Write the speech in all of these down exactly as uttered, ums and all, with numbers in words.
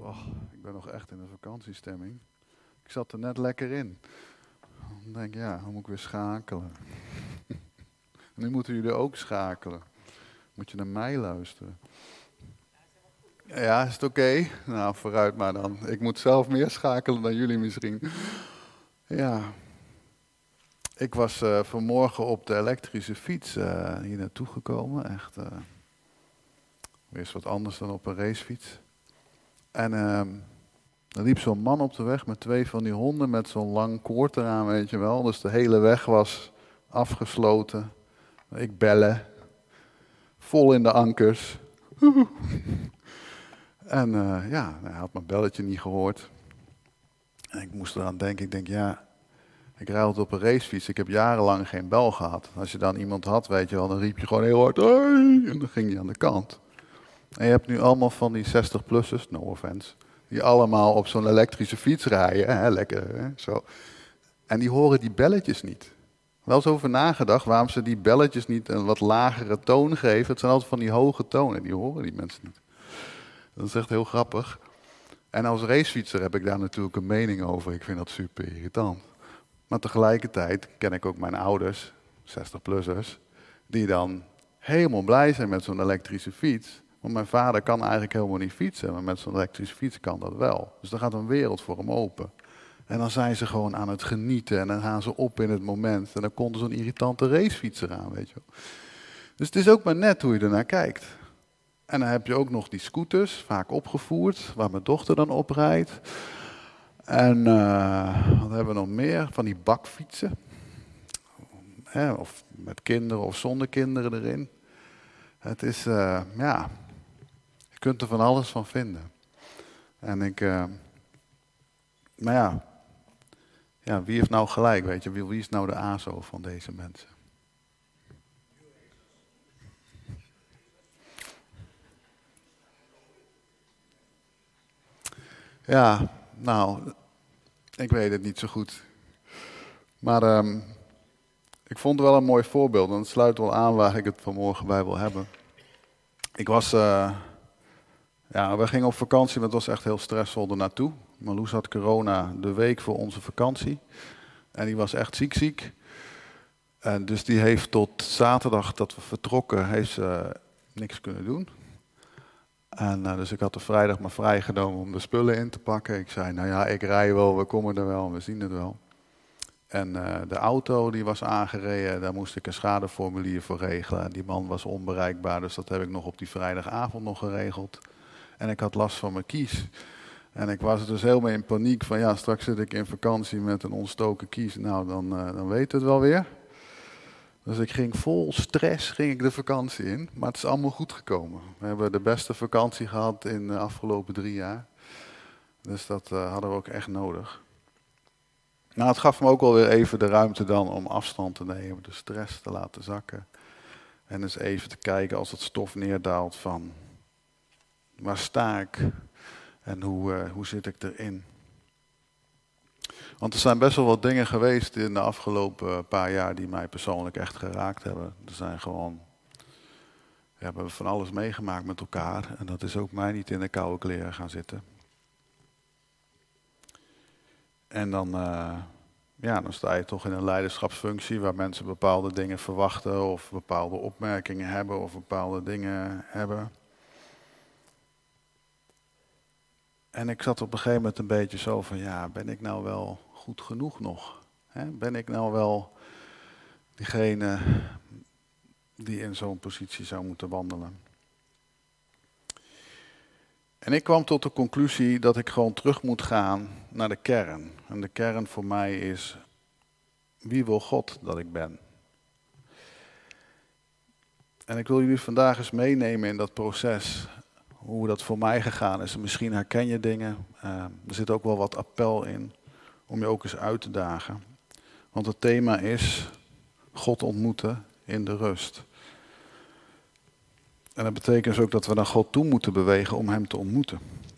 Oh, ik ben nog echt in een vakantiestemming. Ik zat er net lekker in. Dan denk ik, ja, dan moet ik weer schakelen. Nu moeten jullie ook schakelen. Moet je naar mij luisteren. Ja, is het oké? Okay? Nou, vooruit maar dan. Ik moet zelf meer schakelen dan jullie misschien. Ja. Ik was uh, vanmorgen op de elektrische fiets uh, hier naartoe gekomen. Echt uh, weer eens wat anders dan op een racefiets. En uh, er liep zo'n man op de weg met twee van die honden met zo'n lang koord eraan, weet je wel. Dus de hele weg was afgesloten. Ik bellen. Vol in de ankers. En uh, ja, hij had mijn belletje niet gehoord. En ik moest eraan denken, ik denk ja, ik rijd altijd op een racefiets. Ik heb jarenlang geen bel gehad. Als je dan iemand had, weet je wel, dan riep je gewoon heel hard, hey! En dan ging je aan de kant. En je hebt nu allemaal van die zestig-plussers, no offense, die allemaal op zo'n elektrische fiets rijden, hè, lekker, hè, zo. En die horen die belletjes niet. Wel eens over nagedacht waarom ze die belletjes niet een wat lagere toon geven. Het zijn altijd van die hoge tonen, die horen die mensen niet. Dat is echt heel grappig. En als racefietser heb ik daar natuurlijk een mening over. Ik vind dat super irritant. Maar tegelijkertijd ken ik ook mijn ouders, zestig-plussers, die dan helemaal blij zijn met zo'n elektrische fiets. Want mijn vader kan eigenlijk helemaal niet fietsen, maar met zo'n elektrische fiets kan dat wel. Dus dan gaat een wereld voor hem open. En dan zijn ze gewoon aan het genieten en dan gaan ze op in het moment. En dan komt er zo'n irritante racefietser aan, weet je wel. Dus het is ook maar net hoe je ernaar kijkt. En dan heb je ook nog die scooters, vaak opgevoerd, waar mijn dochter dan op rijdt. En uh, wat hebben we nog meer? Van die bakfietsen. Hè, of met kinderen of zonder kinderen erin. Het is, uh, ja, je kunt er van alles van vinden. En ik, uh, maar ja, ja, wie heeft nou gelijk, weet je? Wie, wie is nou de A S O van deze mensen? Ja, nou, ik weet het niet zo goed. Maar um, ik vond het wel een mooi voorbeeld. En het sluit wel aan waar ik het vanmorgen bij wil hebben. Ik was, uh, ja, we gingen op vakantie, maar het was echt heel stressvol er naartoe. Marloes had corona de week voor onze vakantie. En die was echt ziek ziek. En dus die heeft tot zaterdag dat we vertrokken, heeft ze niks kunnen doen. En uh, dus ik had de vrijdag maar vrijgenomen om de spullen in te pakken. Ik zei, nou ja, ik rij wel, we komen er wel, we zien het wel. En uh, de auto die was aangereden, daar moest ik een schadeformulier voor regelen. Die man was onbereikbaar, dus dat heb ik nog op die vrijdagavond nog geregeld. En ik had last van mijn kies. En ik was dus helemaal in paniek van, ja, straks zit ik in vakantie met een ontstoken kies. Nou, dan, uh, dan weet het wel weer. Dus ik ging vol stress ging ik de vakantie in, maar het is allemaal goed gekomen. We hebben de beste vakantie gehad in de afgelopen drie jaar. Dus dat uh, hadden we ook echt nodig. Nou, het gaf me ook wel weer even de ruimte dan om afstand te nemen, de stress te laten zakken. En eens even te kijken als het stof neerdaalt van, waar sta ik en hoe, uh, hoe zit ik erin? Want er zijn best wel wat dingen geweest in de afgelopen paar jaar die mij persoonlijk echt geraakt hebben. Er zijn gewoon, we hebben van alles meegemaakt met elkaar en dat is ook mij niet in de koude kleren gaan zitten. En dan, uh, ja, dan sta je toch in een leiderschapsfunctie waar mensen bepaalde dingen verwachten of bepaalde opmerkingen hebben of bepaalde dingen hebben. En ik zat op een gegeven moment een beetje zo van, ja, ben ik nou wel goed genoeg nog? Hè? Ben ik nou wel diegene die in zo'n positie zou moeten wandelen? En ik kwam tot de conclusie dat ik gewoon terug moet gaan naar de kern. En de kern voor mij is, wie wil God dat ik ben? En ik wil jullie vandaag eens meenemen in dat proces, hoe dat voor mij gegaan is. En misschien herken je dingen, uh, er zit ook wel wat appel in, om je ook eens uit te dagen. Want het thema is God ontmoeten in de rust. En dat betekent dus ook dat we naar God toe moeten bewegen om hem te ontmoeten.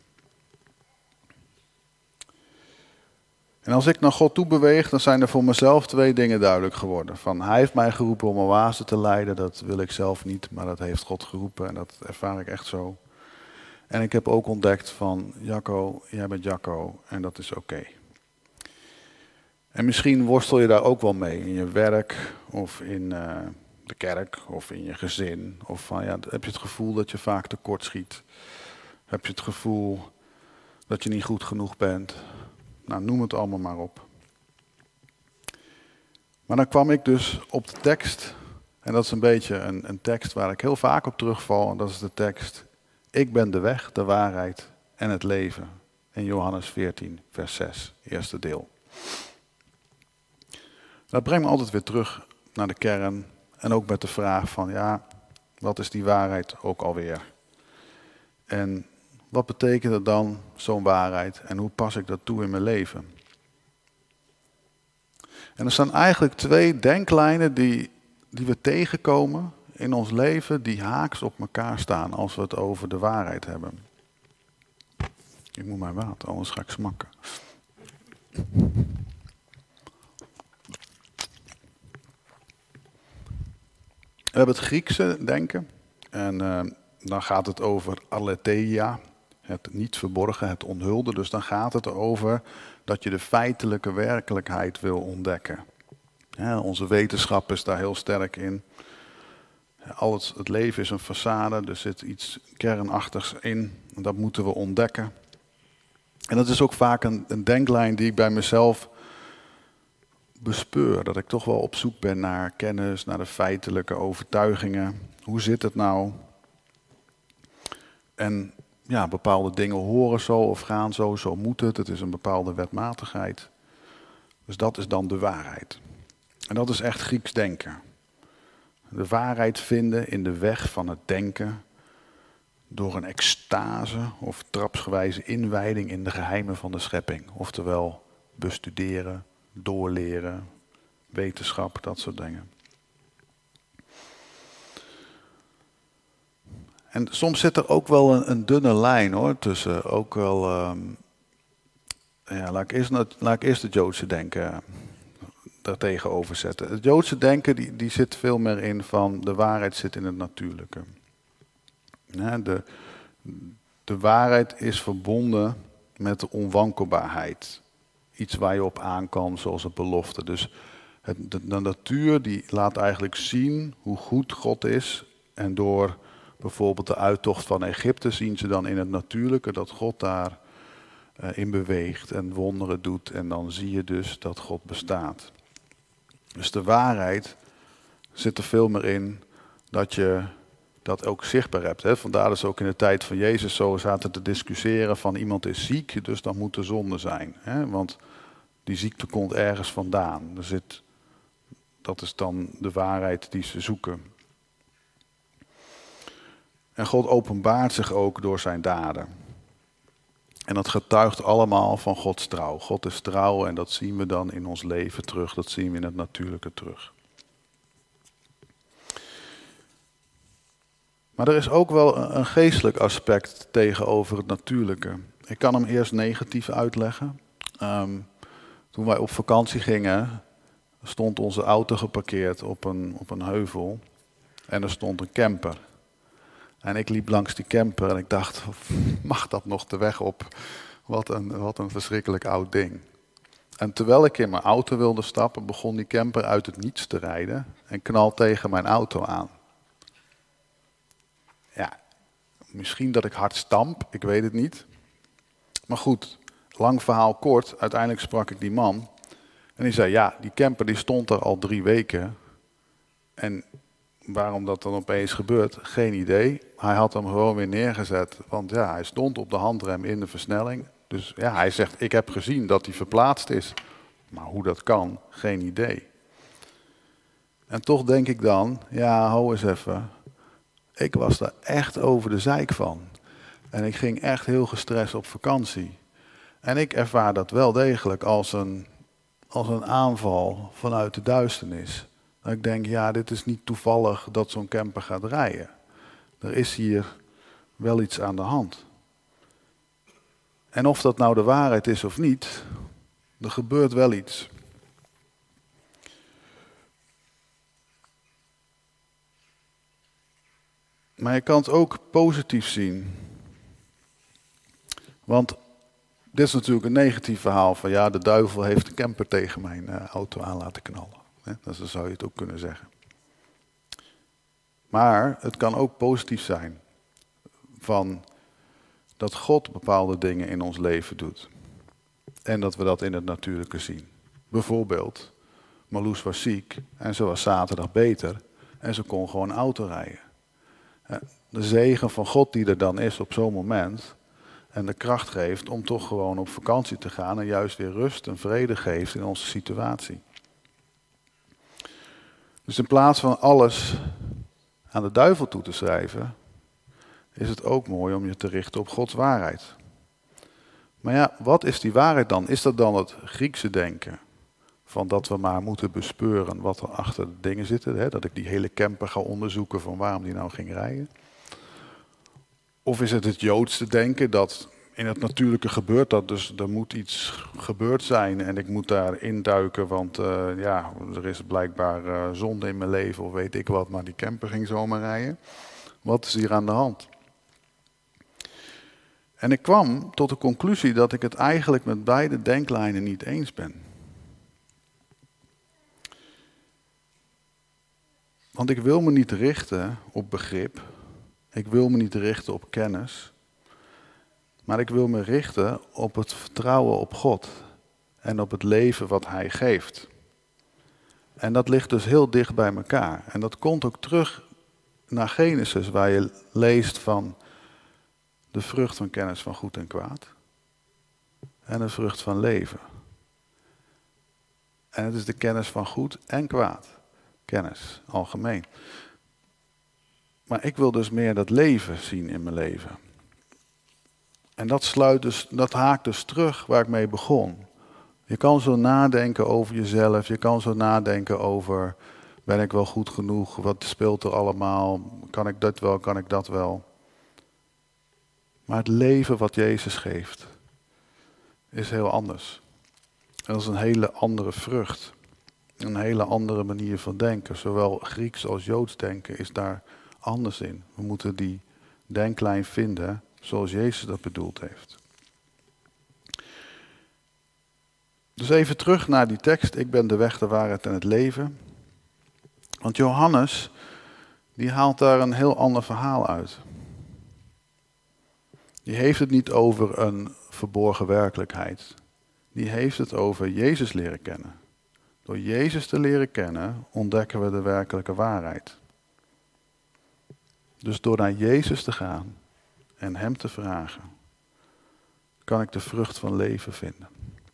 En als ik naar God toe beweeg, dan zijn er voor mezelf twee dingen duidelijk geworden. Van, hij heeft mij geroepen om een oase te leiden, dat wil ik zelf niet, maar dat heeft God geroepen en dat ervaar ik echt zo. En ik heb ook ontdekt van, Jacco, jij bent Jacco en dat is oké. En misschien worstel je daar ook wel mee in je werk of in uh, de kerk of in je gezin. Of van, ja, heb je het gevoel dat je vaak tekortschiet? Heb je het gevoel dat je niet goed genoeg bent? Nou, noem het allemaal maar op. Maar dan kwam ik dus op de tekst, en dat is een beetje een, een tekst waar ik heel vaak op terugval, en dat is de tekst: ik ben de weg, de waarheid en het leven. In Johannes veertien, vers zes, eerste deel. Dat brengt me altijd weer terug naar de kern en ook met de vraag van, ja, wat is die waarheid ook alweer? En wat betekent het dan, zo'n waarheid, en hoe pas ik dat toe in mijn leven? En er staan eigenlijk twee denklijnen die, die we tegenkomen in ons leven, die haaks op elkaar staan als we het over de waarheid hebben. Ik moet mijn water, anders ga ik smakken. We hebben het Griekse denken en uh, dan gaat het over aletheia, het niet verborgen, het onthulde. Dus dan gaat het erover dat je de feitelijke werkelijkheid wil ontdekken. Ja, onze wetenschap is daar heel sterk in. Alles, het leven is een façade, er zit iets kernachtigs in. En dat moeten we ontdekken. En dat is ook vaak een, een denklijn die ik bij mezelf bespeur. Dat ik toch wel op zoek ben naar kennis, naar de feitelijke overtuigingen. Hoe zit het nou? En ja, bepaalde dingen horen zo of gaan zo, zo moet het. Het is een bepaalde wetmatigheid. Dus dat is dan de waarheid. En dat is echt Grieks denken. De waarheid vinden in de weg van het denken door een extase of trapsgewijze inwijding in de geheimen van de schepping. Oftewel bestuderen, doorleren, wetenschap, dat soort dingen. En soms zit er ook wel een, een dunne lijn hoor, tussen. Ook wel, um, ja, laat ik eerst, laat ik eerst het Joodse denken daar tegenover zetten. Het Joodse denken die, die zit veel meer in van de waarheid zit in het natuurlijke. Ja, de, de waarheid is verbonden met de onwankelbaarheid. Iets waar je op aan kan, zoals een belofte. Dus het, de, de natuur die laat eigenlijk zien hoe goed God is. En door bijvoorbeeld de uittocht van Egypte zien ze dan in het natuurlijke dat God daar uh, in beweegt en wonderen doet. En dan zie je dus dat God bestaat. Dus de waarheid zit er veel meer in dat je dat ook zichtbaar hebt. Hè. Vandaar dat ze ook in de tijd van Jezus zo zaten te discussiëren van iemand is ziek, dus dan moet er zonde zijn. Hè. Want die ziekte komt ergens vandaan. Er zit, dat is dan de waarheid die ze zoeken. En God openbaart zich ook door zijn daden. En dat getuigt allemaal van Gods trouw. God is trouw en dat zien we dan in ons leven terug. Dat zien we in het natuurlijke terug. Maar er is ook wel een geestelijk aspect tegenover het natuurlijke. Ik kan hem eerst negatief uitleggen. Um, toen wij op vakantie gingen, stond onze auto geparkeerd op een, op een heuvel. En er stond een camper. En ik liep langs die camper en ik dacht, mag dat nog de weg op? Wat een, wat een verschrikkelijk oud ding. En terwijl ik in mijn auto wilde stappen, begon die camper uit het niets te rijden en knalt tegen mijn auto aan. Ja, misschien dat ik hard stamp, ik weet het niet. Maar goed, lang verhaal kort, uiteindelijk sprak ik die man. En die zei, ja, die camper die stond er al drie weken. En waarom dat dan opeens gebeurt, geen idee. Hij had hem gewoon weer neergezet, want ja, hij stond op de handrem in de versnelling. Dus ja, hij zegt, ik heb gezien dat hij verplaatst is. Maar hoe dat kan, geen idee. En toch denk ik dan, ja, hou eens even. Ik was daar echt over de zeik van. En ik ging echt heel gestrest op vakantie. En ik ervaar dat wel degelijk als een, als een aanval vanuit de duisternis. Dat ik denk, ja, dit is niet toevallig dat zo'n camper gaat rijden. Er is hier wel iets aan de hand. En of dat nou de waarheid is of niet, er gebeurt wel iets. Maar je kan het ook positief zien. Want dit is natuurlijk een negatief verhaal van ja, de duivel heeft de camper tegen mijn uh, auto aan laten knallen. Hè? Dat zou je het ook kunnen zeggen. Maar het kan ook positief zijn van dat God bepaalde dingen in ons leven doet. En dat we dat in het natuurlijke zien. Bijvoorbeeld, Marloes was ziek en ze was zaterdag beter en ze kon gewoon auto rijden. De zegen van God die er dan is op zo'n moment en de kracht geeft om toch gewoon op vakantie te gaan en juist weer rust en vrede geeft in onze situatie. Dus in plaats van alles aan de duivel toe te schrijven, is het ook mooi om je te richten op Gods waarheid. Maar ja, wat is die waarheid dan? Is dat dan het Griekse denken? Van dat we maar moeten bespeuren wat er achter de dingen zitten. Hè? Dat ik die hele camper ga onderzoeken van waarom die nou ging rijden. Of is het het Joodse denken dat in het natuurlijke gebeurt dat. Dus er moet iets gebeurd zijn en ik moet daar induiken. Want uh, ja, er is blijkbaar uh, zonde in mijn leven of weet ik wat. Maar die camper ging zomaar rijden. Wat is hier aan de hand? En ik kwam tot de conclusie dat ik het eigenlijk met beide denklijnen niet eens ben. Want ik wil me niet richten op begrip. Ik wil me niet richten op kennis. Maar ik wil me richten op het vertrouwen op God. En op het leven wat Hij geeft. En dat ligt dus heel dicht bij elkaar. En dat komt ook terug naar Genesis, waar je leest van de vrucht van kennis van goed en kwaad. En de vrucht van leven. En het is de kennis van goed en kwaad. Kennis, algemeen. Maar ik wil dus meer dat leven zien in mijn leven. En dat sluit dus, dat haakt dus terug waar ik mee begon. Je kan zo nadenken over jezelf. Je kan zo nadenken over, ben ik wel goed genoeg? Wat speelt er allemaal? Kan ik dat wel? Kan ik dat wel? Maar het leven wat Jezus geeft, is heel anders. En dat is een hele andere vrucht. Een hele andere manier van denken. Zowel Grieks als Joods denken is daar anders in. We moeten die denklijn vinden zoals Jezus dat bedoeld heeft. Dus even terug naar die tekst. Ik ben de weg, de waarheid en het leven. Want Johannes, die haalt daar een heel ander verhaal uit. Die heeft het niet over een verborgen werkelijkheid. Die heeft het over Jezus leren kennen. Door Jezus te leren kennen, ontdekken we de werkelijke waarheid. Dus door naar Jezus te gaan en Hem te vragen, kan ik de vrucht van leven vinden.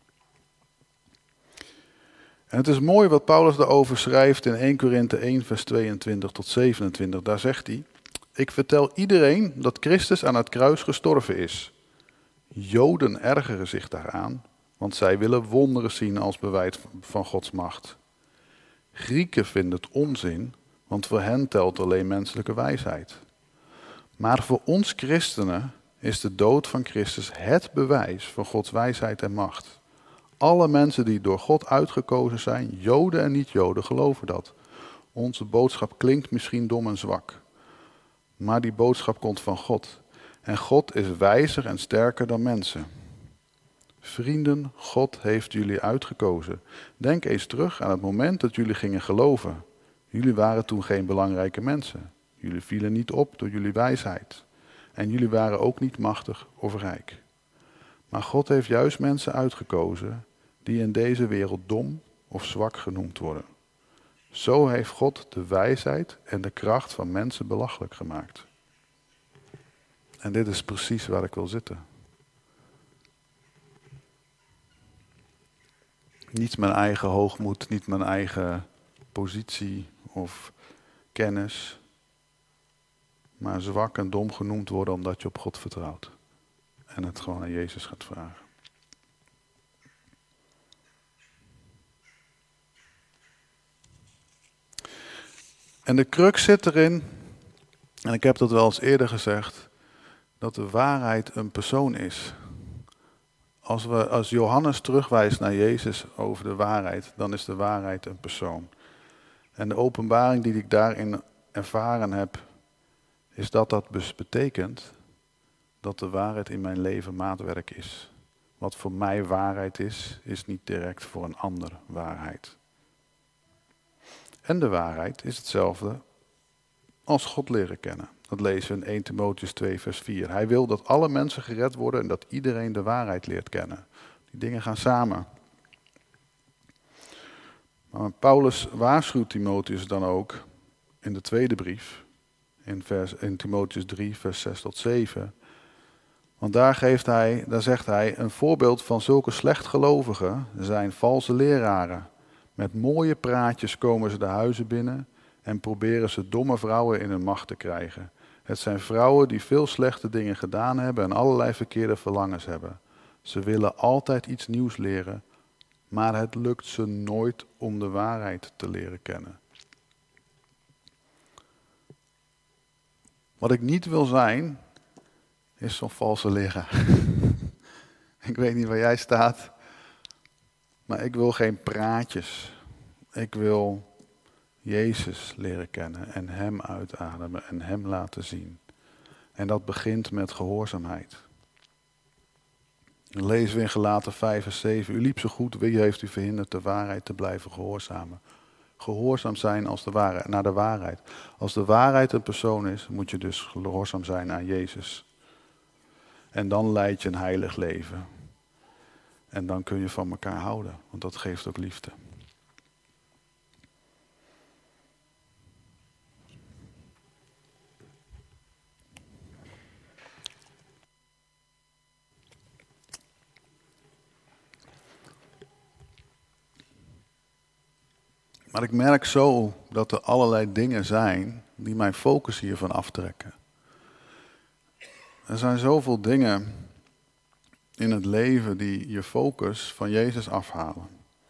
En het is mooi wat Paulus daarover schrijft in Eerste Korinthe één, vers tweeëntwintig tot zevenentwintig. Daar zegt hij, ik vertel iedereen dat Christus aan het kruis gestorven is. Joden ergeren zich daaraan, want zij willen wonderen zien als bewijs van Gods macht. Grieken vinden het onzin, want voor hen telt alleen menselijke wijsheid. Maar voor ons christenen is de dood van Christus het bewijs van Gods wijsheid en macht. Alle mensen die door God uitgekozen zijn, Joden en niet-Joden, geloven dat. Onze boodschap klinkt misschien dom en zwak, maar die boodschap komt van God. En God is wijzer en sterker dan mensen. Vrienden, God heeft jullie uitgekozen. Denk eens terug aan het moment dat jullie gingen geloven. Jullie waren toen geen belangrijke mensen. Jullie vielen niet op door jullie wijsheid. En jullie waren ook niet machtig of rijk. Maar God heeft juist mensen uitgekozen die in deze wereld dom of zwak genoemd worden. Zo heeft God de wijsheid en de kracht van mensen belachelijk gemaakt. En dit is precies waar ik wil zitten. Niet mijn eigen hoogmoed, niet mijn eigen positie of kennis, maar zwak en dom genoemd worden omdat je op God vertrouwt. En het gewoon aan Jezus gaat vragen. En de crux zit erin, en ik heb dat wel eens eerder gezegd, dat de waarheid een persoon is. Als, we, als Johannes terugwijst naar Jezus over de waarheid, dan is de waarheid een persoon. En de openbaring die ik daarin ervaren heb, is dat dat dus betekent dat de waarheid in mijn leven maatwerk is. Wat voor mij waarheid is, is niet direct voor een ander waarheid. En de waarheid is hetzelfde als God leren kennen. Dat lezen we in Eerste Timotheüs twee vers vier. Hij wil dat alle mensen gered worden en dat iedereen de waarheid leert kennen. Die dingen gaan samen. Maar Paulus waarschuwt Timotheus dan ook in de tweede brief, in, vers, in Timotheüs drie vers zes tot zeven. Want daar, geeft hij, daar zegt hij, een voorbeeld van zulke slechtgelovigen zijn valse leraren. Met mooie praatjes komen ze de huizen binnen en proberen ze domme vrouwen in hun macht te krijgen. Het zijn vrouwen die veel slechte dingen gedaan hebben en allerlei verkeerde verlangens hebben. Ze willen altijd iets nieuws leren, maar het lukt ze nooit om de waarheid te leren kennen. Wat ik niet wil zijn, is zo'n valse leraar. Ik weet niet waar jij staat, maar ik wil geen praatjes. Ik wil Jezus leren kennen en Hem uitademen en Hem laten zien. En dat begint met gehoorzaamheid. Dan lezen we in Galaten vijf vers zeven. U liep zo goed, wie heeft u verhinderd de waarheid te blijven gehoorzamen? Gehoorzaam zijn als de waarheid, naar de waarheid. Als de waarheid een persoon is, moet je dus gehoorzaam zijn aan Jezus. En dan leid je een heilig leven. En dan kun je van elkaar houden, want dat geeft ook liefde. Maar ik merk zo dat er allerlei dingen zijn die mijn focus hiervan aftrekken. Er zijn zoveel dingen in het leven die je focus van Jezus afhalen.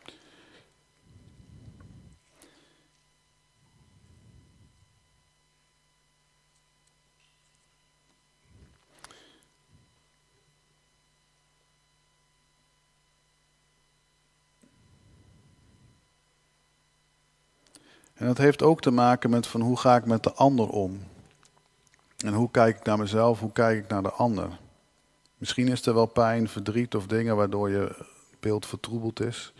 En dat heeft ook te maken met van hoe ga ik met de ander om? En hoe kijk ik naar mezelf, hoe kijk ik naar de ander? Misschien is er wel pijn, verdriet of dingen waardoor je beeld vertroebeld is.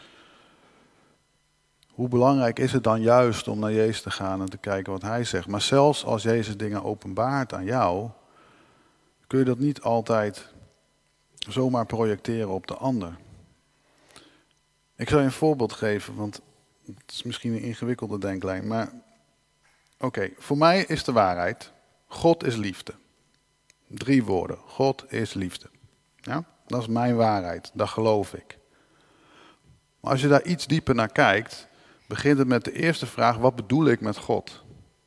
Hoe belangrijk is het dan juist om naar Jezus te gaan en te kijken wat Hij zegt? Maar zelfs als Jezus dingen openbaart aan jou, kun je dat niet altijd zomaar projecteren op de ander. Ik zal je een voorbeeld geven, want het is misschien een ingewikkelde denklijn. Maar oké, okay, voor mij is de waarheid, God is liefde. Drie woorden, God is liefde. Ja? Dat is mijn waarheid, dat geloof ik. Maar als je daar iets dieper naar kijkt, begint het met de eerste vraag, wat bedoel ik met God?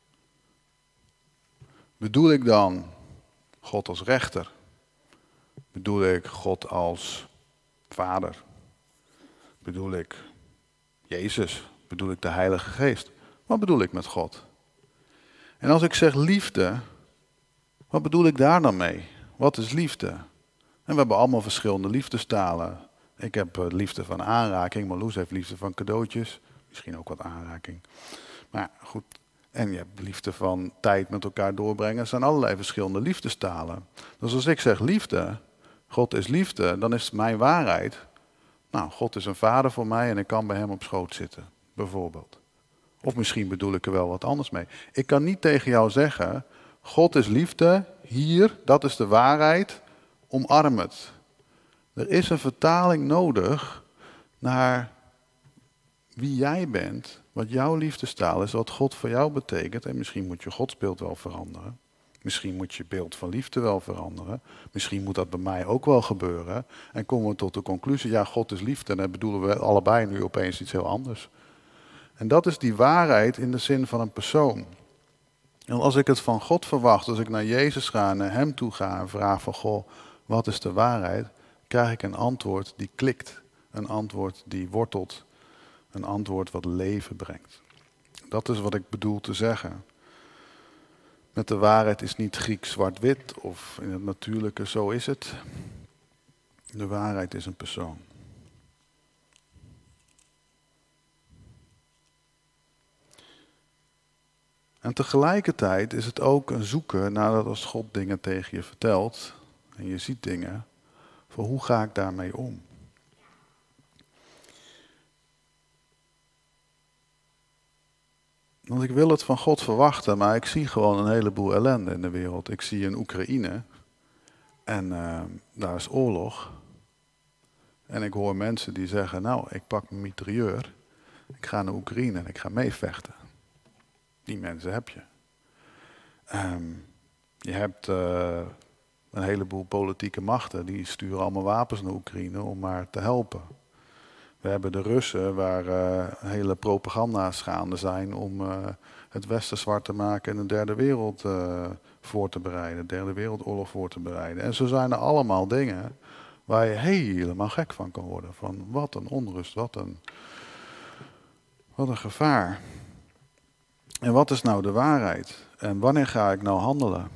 Bedoel ik dan God als rechter? Bedoel ik God als vader? Bedoel ik Jezus? Bedoel ik de Heilige Geest? Wat bedoel ik met God? En als ik zeg liefde, wat bedoel ik daar dan mee? Wat is liefde? En we hebben allemaal verschillende liefdestalen. Ik heb liefde van aanraking, Marloes heeft liefde van cadeautjes. Misschien ook wat aanraking. Maar goed, en je hebt liefde van tijd met elkaar doorbrengen. Er zijn allerlei verschillende liefdestalen. Dus als ik zeg liefde, God is liefde, dan is het mijn waarheid. Nou, God is een vader voor mij en ik kan bij hem op schoot zitten, bijvoorbeeld. Of misschien bedoel ik er wel wat anders mee. Ik kan niet tegen jou zeggen, God is liefde, hier, dat is de waarheid, omarm het. Er is een vertaling nodig naar wie jij bent, wat jouw liefdestaal is, wat God voor jou betekent. En misschien moet je godsbeeld wel veranderen. Misschien moet je beeld van liefde wel veranderen. Misschien moet dat bij mij ook wel gebeuren. En komen we tot de conclusie, ja, God is liefde. En dan bedoelen we allebei nu opeens iets heel anders. En dat is die waarheid in de zin van een persoon. En als ik het van God verwacht, als ik naar Jezus ga, naar hem toe ga en vraag van, goh, wat is de waarheid? Krijg ik een antwoord die klikt. Een antwoord die wortelt. Een antwoord wat leven brengt. Dat is wat ik bedoel te zeggen. Met de waarheid is niet Grieks zwart-wit of in het natuurlijke, zo is het. De waarheid is een persoon. En tegelijkertijd is het ook een zoeken naar dat als God dingen tegen je vertelt, En je ziet dingen. Voor hoe ga ik daarmee om? Want ik wil het van God verwachten, maar ik zie gewoon een heleboel ellende in de wereld. Ik zie een Oekraïne en uh, daar is oorlog. En ik hoor mensen die zeggen, nou, ik pak mijn mitrailleur, ik ga naar Oekraïne en ik ga meevechten. Die mensen heb je. Um, je hebt uh, een heleboel politieke machten, die sturen allemaal wapens naar Oekraïne om maar te helpen. We hebben de Russen waar uh, hele propaganda's gaande zijn om uh, het Westen zwart te maken en de derde wereld uh, voor te bereiden, de derde wereldoorlog voor te bereiden. En zo zijn er allemaal dingen waar je helemaal gek van kan worden. Van wat een onrust, wat een, wat een gevaar. En wat is nou de waarheid? En wanneer ga ik nou handelen?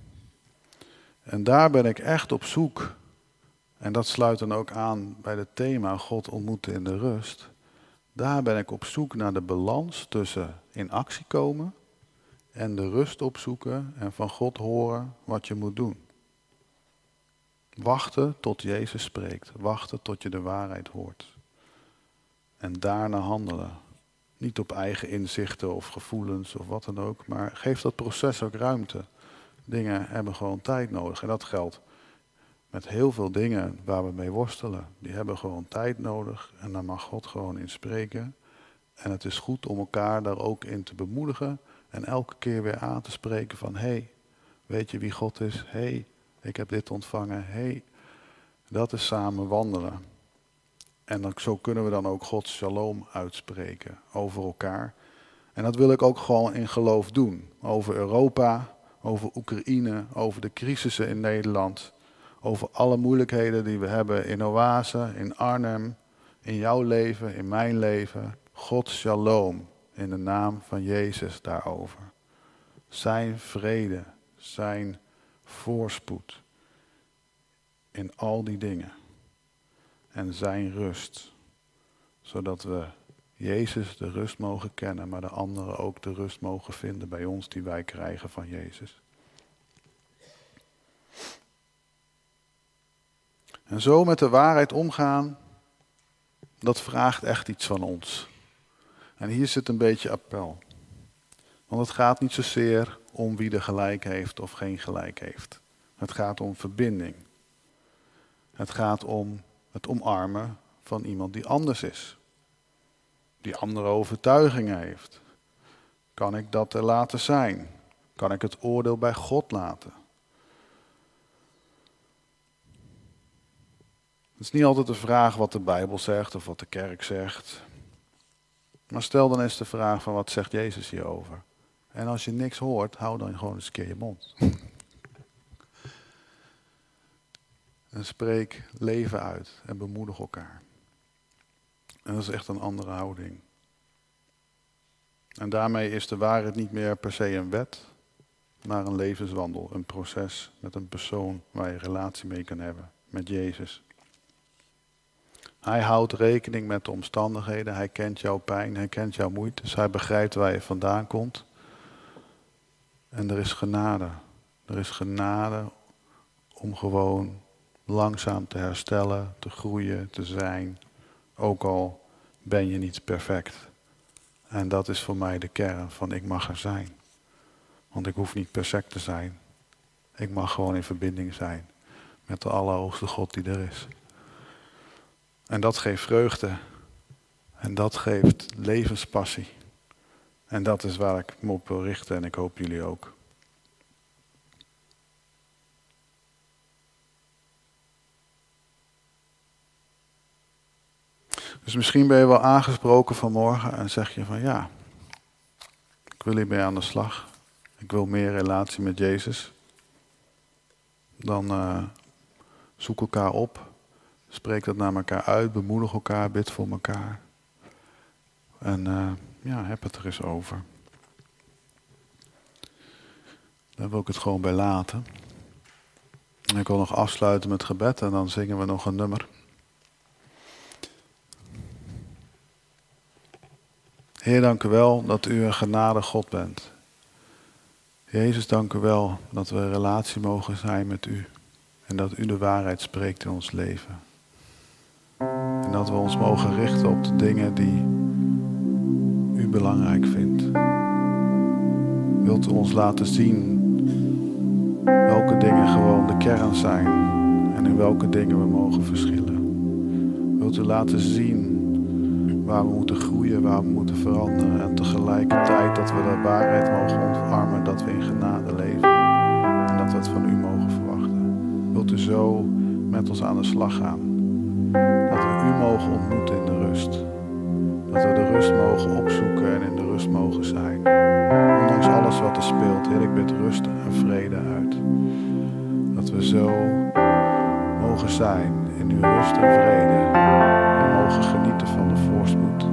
En daar ben ik echt op zoek. En dat sluit dan ook aan bij het thema God ontmoeten in de rust. Daar ben ik op zoek naar de balans tussen in actie komen en de rust opzoeken en van God horen wat je moet doen. Wachten tot Jezus spreekt. Wachten tot je de waarheid hoort. En daarna handelen. Niet op eigen inzichten of gevoelens of wat dan ook, maar geef dat proces ook ruimte. Dingen hebben gewoon tijd nodig en dat geldt met heel veel dingen waar we mee worstelen. Die hebben gewoon tijd nodig en daar mag God gewoon in spreken. En het is goed om elkaar daar ook in te bemoedigen en elke keer weer aan te spreken van, hé, hey, weet je wie God is? Hé, hey, ik heb dit ontvangen. Hé, hey, dat is samen wandelen. En dan, zo kunnen we dan ook Gods shalom uitspreken over elkaar. En dat wil ik ook gewoon in geloof doen. Over Europa, over Oekraïne, over de crisissen in Nederland. Over alle moeilijkheden die we hebben in Oase, in Arnhem, in jouw leven, in mijn leven. Gods shalom in de naam van Jezus daarover. Zijn vrede, zijn voorspoed in al die dingen. En zijn rust. Zodat we Jezus de rust mogen kennen, maar de anderen ook de rust mogen vinden bij ons die wij krijgen van Jezus. En zo met de waarheid omgaan, dat vraagt echt iets van ons. En hier zit een beetje appel. Want het gaat niet zozeer om wie er gelijk heeft of geen gelijk heeft. Het gaat om verbinding. Het gaat om het omarmen van iemand die anders is. Die andere overtuigingen heeft. Kan ik dat er laten zijn? Kan ik het oordeel bij God laten? Het is niet altijd de vraag wat de Bijbel zegt of wat de kerk zegt. Maar stel dan eens de vraag van wat zegt Jezus hierover? En als je niks hoort, hou dan gewoon eens een keer je mond. En spreek leven uit en bemoedig elkaar. En dat is echt een andere houding. En daarmee is de waarheid niet meer per se een wet, maar een levenswandel, een proces met een persoon waar je relatie mee kan hebben, met Jezus. Hij houdt rekening met de omstandigheden, hij kent jouw pijn, hij kent jouw moeite, dus hij begrijpt waar je vandaan komt. En er is genade. Er is genade om gewoon langzaam te herstellen, te groeien, te zijn. Ook al ben je niet perfect. En dat is voor mij de kern van ik mag er zijn. Want ik hoef niet perfect te zijn. Ik mag gewoon in verbinding zijn met de Allerhoogste God die er is. En dat geeft vreugde. En dat geeft levenspassie. En dat is waar ik me op wil richten en ik hoop jullie ook. Dus misschien ben je wel aangesproken vanmorgen en zeg je van ja, ik wil hiermee aan de slag. Ik wil meer relatie met Jezus. Dan uh, zoek elkaar op. Spreek dat naar elkaar uit. Bemoedig elkaar. Bid voor elkaar. En uh, ja, heb het er eens over. Daar wil ik het gewoon bij laten. En ik wil nog afsluiten met gebed en dan zingen we nog een nummer. Heer, dank u wel dat u een genade God bent. Jezus, dank u wel dat we in relatie mogen zijn met u. En dat u de waarheid spreekt in ons leven. En dat we ons mogen richten op de dingen die u belangrijk vindt. Wilt u ons laten zien welke dingen gewoon de kern zijn en in welke dingen we mogen verschillen. Wilt u laten zien waar we moeten groeien, waar we moeten veranderen en tegelijkertijd dat we de waarheid mogen omarmen, dat we in genade leven en dat we het van u mogen verwachten. Wilt u zo met ons aan de slag gaan, dat we u mogen ontmoeten in de rust. Dat we de rust mogen opzoeken en in de rust mogen zijn. Ondanks alles wat er speelt, Heer, ik bid rust en vrede uit. Dat we zo mogen zijn in uw rust en vrede. En mogen genieten van de voorspoed